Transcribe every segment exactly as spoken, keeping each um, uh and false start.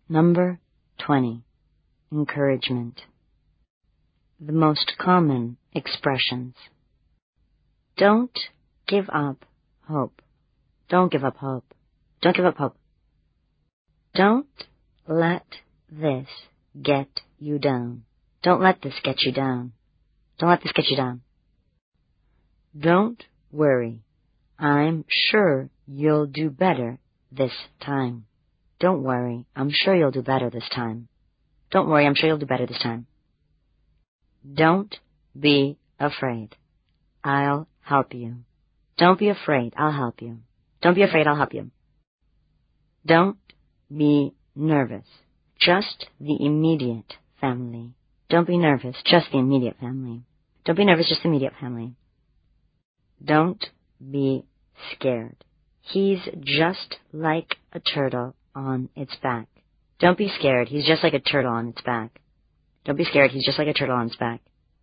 Number twenty. Encouragement. The most common expressions. Don't give up hope. Don't give up hope. Don't give up hope. Don't let this get you down. Don't let this get you down. Don't let this get you down. Don't worry. I'm sure you'll do better this time. Don't worry. I'm sure you'll do better this time. Don't worry. I'm sure you'll do better this time. Don't be afraid. I'll help you. Don't be afraid. I'll help you. Don't be afraid. I'll help you. Don't be nervous. Just the immediate family. Don't be nervous. Just the immediate family. Don't be nervous. Just the immediate family. Don't be scared. He's just like a turtle on its back. Don't be scared. He's just like a turtle on its back. Don't be scared. He's just like a turtle on its back.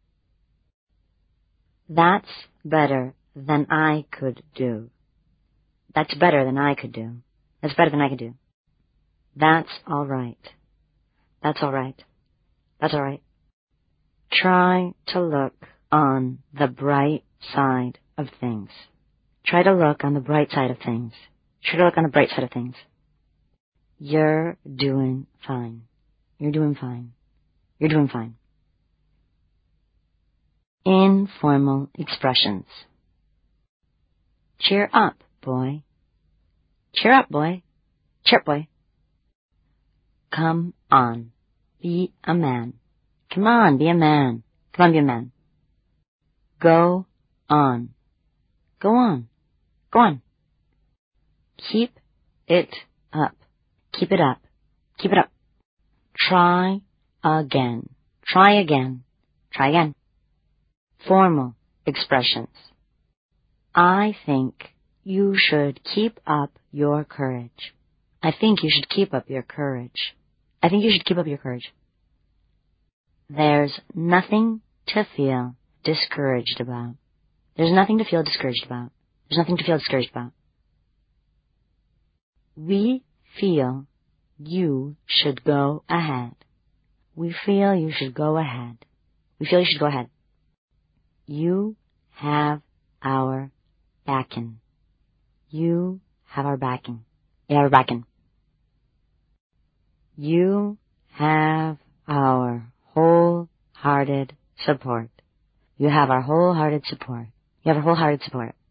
That's better than I could do. That's better than I could do. That's better than I could do. That's all right. That's all right. That's all right. Try to look on the bright side of things. Try to look on the bright side of things. Try to look on the bright side of things. You're doing fine. You're doing fine. You're doing fine. Informal expressions. Cheer up, boy. Cheer up, boy. Cheer up, boy. Come on. Be a man. Come on, be a man. Come on, be a man. Go on. Go on. Go on. Keep it up. Keep it up. Keep it up. Try again. Try again. Try again. Formal expressions. I think you should keep up your courage. I think you should keep up your courage. I think you should keep up your courage. There's nothing to feel discouraged about. There's nothing to feel discouraged about. There's nothing to feel discouraged about. We feel you should go ahead. We feel you should go ahead. We feel you should go ahead. You have our backing. You have our backing. You have our backing. You have our wholehearted support. You have our wholehearted support. You have our wholehearted support.